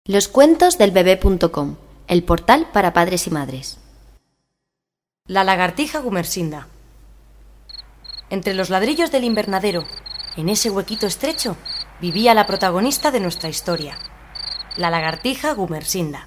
Loscuentosdelbebé.com, el portal para padres y madres. La lagartija Gumersinda. Entre los ladrillos del invernadero, en ese huequito estrecho, vivía la protagonista de nuestra historia, la lagartija Gumersinda.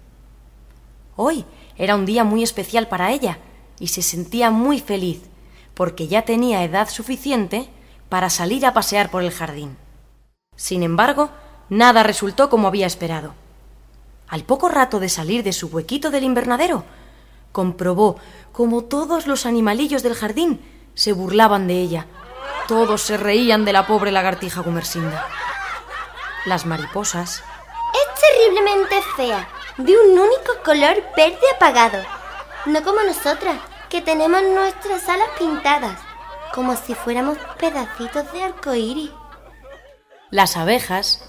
Hoy era un día muy especial para ella y se sentía muy feliz porque ya tenía edad suficiente para salir a pasear por el jardín. Sin embargo, nada resultó como había esperado. Al poco rato de salir de su huequito del invernadero, comprobó cómo todos los animalillos del jardín se burlaban de ella. Todos se reían de la pobre lagartija Gumersinda. Las mariposas... Es terriblemente fea, de un único color verde apagado. No como nosotras, que tenemos nuestras alas pintadas, como si fuéramos pedacitos de arcoíris. Las abejas...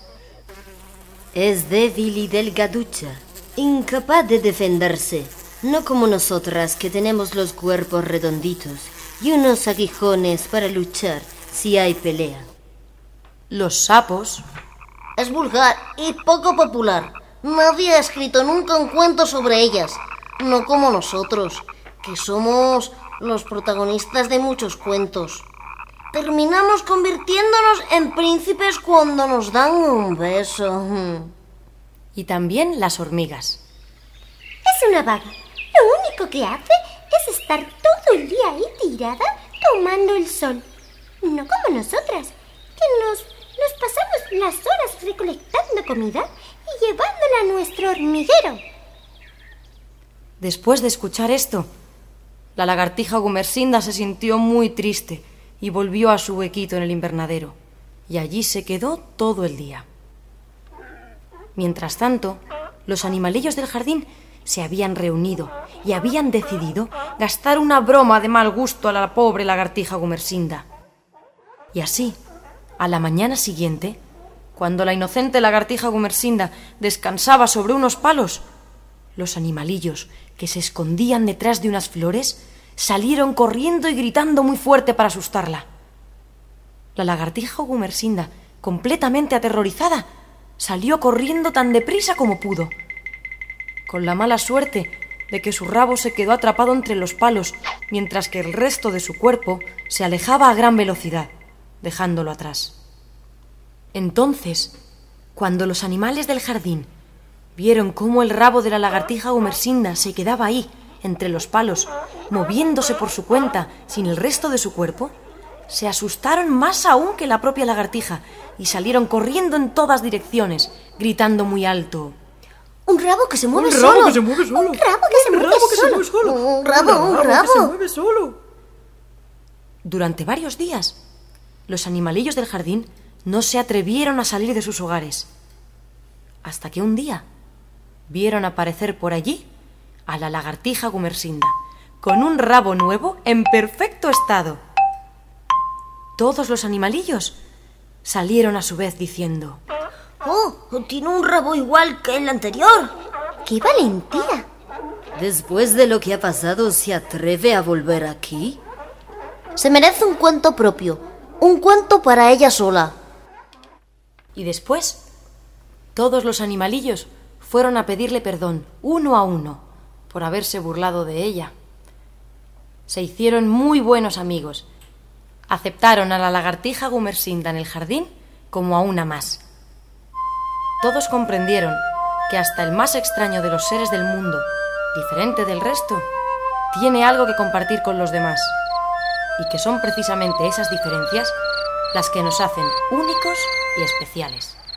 Es débil y delgaducha, incapaz de defenderse, no como nosotras que tenemos los cuerpos redonditos y unos aguijones para luchar si hay pelea. Los sapos... Es vulgar y poco popular. Nadie ha escrito nunca un cuento sobre ellas, no como nosotros, que somos los protagonistas de muchos cuentos. Terminamos convirtiéndonos en príncipes cuando nos dan un beso. Y también las hormigas. Es una vaga. Lo único que hace es estar todo el día ahí tirada tomando el sol. No como nosotras, que nos pasamos las horas recolectando comida y llevándola a nuestro hormiguero. Después de escuchar esto, la lagartija Gumersinda se sintió muy triste y volvió a su huequito en el invernadero, y allí se quedó todo el día. Mientras tanto, los animalillos del jardín se habían reunido y habían decidido gastar una broma de mal gusto a la pobre lagartija Gumersinda. Y así, a la mañana siguiente, cuando la inocente lagartija Gumersinda descansaba sobre unos palos, los animalillos que se escondían detrás de unas flores salieron corriendo y gritando muy fuerte para asustarla. La lagartija Gumersinda, completamente aterrorizada, salió corriendo tan deprisa como pudo, con la mala suerte de que su rabo se quedó atrapado entre los palos, mientras que el resto de su cuerpo se alejaba a gran velocidad, dejándolo atrás. Entonces, cuando los animales del jardín vieron cómo el rabo de la lagartija Gumersinda se quedaba ahí, entre los palos, moviéndose por su cuenta sin el resto de su cuerpo, se asustaron más aún que la propia lagartija y salieron corriendo en todas direcciones, gritando muy alto: ¡Un rabo que se mueve ¡Un solo! rabo que se mueve solo! ¡Un rabo que se mueve solo! ¡Un rabo que se mueve solo! Durante varios días, los animalillos del jardín no se atrevieron a salir de sus hogares, hasta que un día vieron aparecer por allí a la lagartija Gumersinda, con un rabo nuevo en perfecto estado. Todos los animalillos salieron a su vez diciendo: ¡Oh! Tiene un rabo igual que el anterior. ¡Qué valentía! Después de lo que ha pasado, ¿se atreve a volver aquí? Se merece un cuento propio, un cuento para ella sola. Y después, todos los animalillos fueron a pedirle perdón, uno a uno, por haberse burlado de ella. Se hicieron muy buenos amigos. Aceptaron a la lagartija Gumersinda en el jardín como a una más. Todos comprendieron que hasta el más extraño de los seres del mundo, diferente del resto, tiene algo que compartir con los demás, y que son precisamente esas diferencias las que nos hacen únicos y especiales.